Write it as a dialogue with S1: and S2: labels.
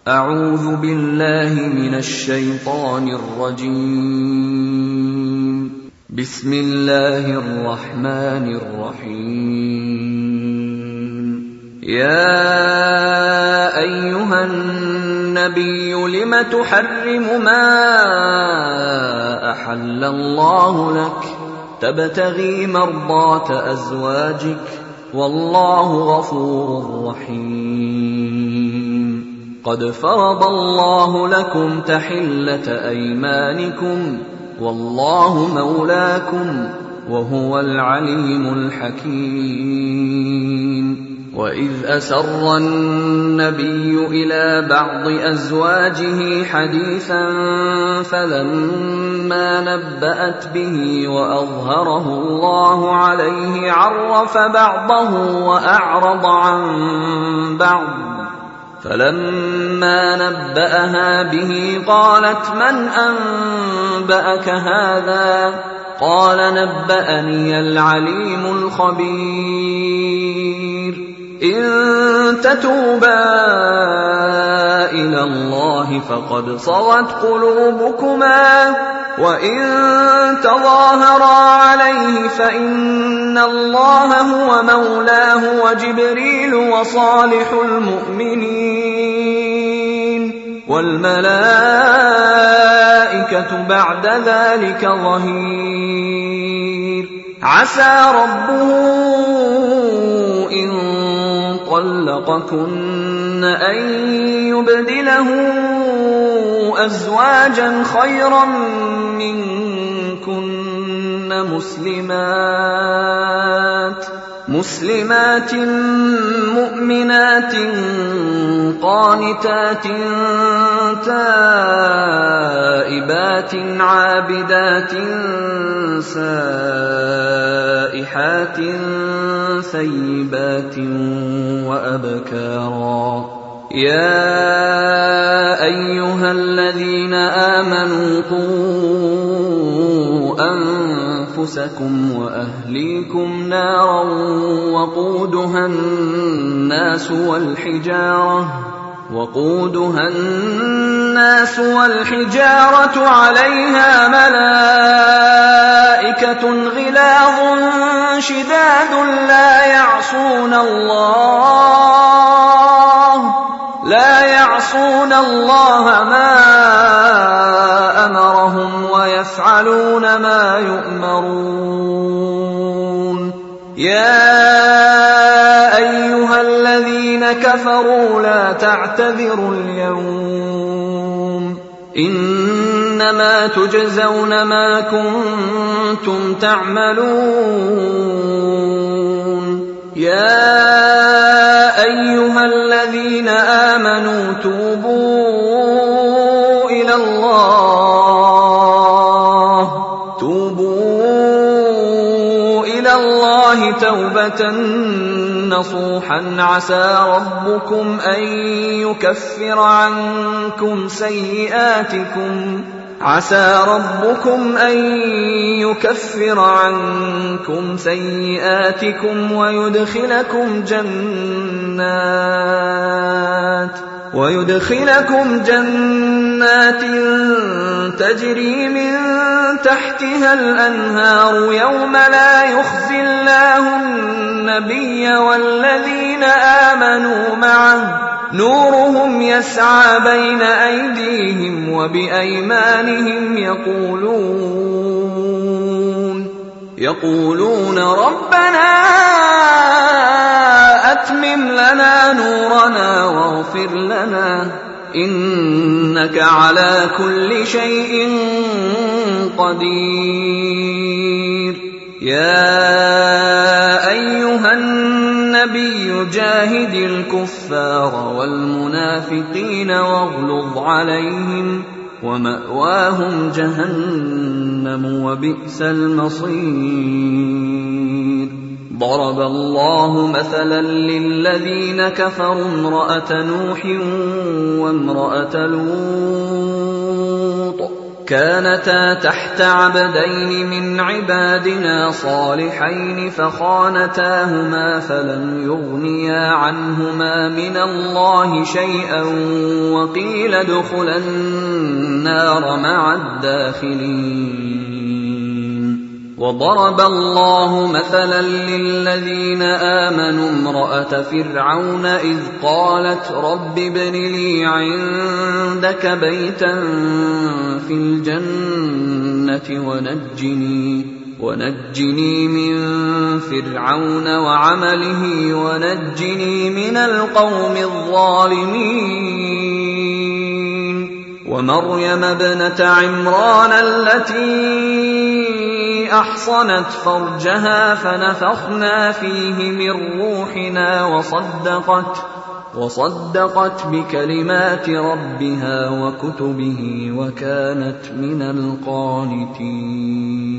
S1: أعوذ بالله من الشيطان الرجيم. بسم الله الرحمن الرحيم. يا أيها النبي لم تحرم ما أحل الله لك تبتغي مرضات أزواجك والله غفور رحيم. قد فرض الله لكم تحلة أيمانكم والله مولاكم وهو العليم الحكيم. وإذ أسر النبي إلى بعض أزواجه حديثا فلما نبأت به وأظهره الله عليه عرف بعضه وأعرض عن بعض، فلما نبأها به قالت من أنبأك هذا؟ قال نبأني العليم الخبير. إن تتوبا إلى الله فقد صغت قلوبكما وإن تظاهرا عليه فإن الله هو مولاه وجبريل وصالح المؤمنين والملائكة بعد ذلك ظهير. عسى ربه إن طلقكن أن يبدله أزواجا خيرا منكن مسلمات مؤمنات قانتات تائبات عابدات سائحات ثيبات وأبكارا. يا أيها الذين آمنوا قوا أنفسكم وأهليكم نارا وقودها الناس والحجارة عليها ملائكة غلاظ شداد لا يعصون الله ما أمرهم ويفعلون ما يؤمرون. يا أيها الذين كفروا لا تعتذروا اليوم إنما تجزون ما كنتم تعملون. يا أيها الذين آمنوا توبوا إلى الله توبة نصوحا عسى ربكم أن يكفر عنكم سيئاتكم ويدخلكم جنات تجري من تحتها الأنهار يوم لا يخزي الله النبي والذين آمنوا معه نورهم يسعى بين أيديهم وبأيمانهم يقولون ربنا أتمم لنا نورنا واغفر لنا إنك على كل شيء قدير. يا أيها النبي جاهد الكفار والمنافقين واغلظ عليهم ومأواهم جهنم وبئس المصير. ضرب الله مثلا للذين كفروا امرأة نوح وامرأة لوط كانتا تحت عبدين من عبادنا صالحين فخانتاهما فلم يغنيا عنهما من الله شيئا وقيل ادخلا النار مع الداخلين. وضرب الله مثلا للذين آمنوا امرأة فرعون إذ قالت رب ابن لي عندك بيتا في الجنة ونجني من فرعون وعمله ونجني من القوم الظالمين. ومريم ابنة عمران التي أحصنت فرجها فنفخنا فيه من روحنا وصدقت بكلمات ربها وكتبه وكانت من القانتين.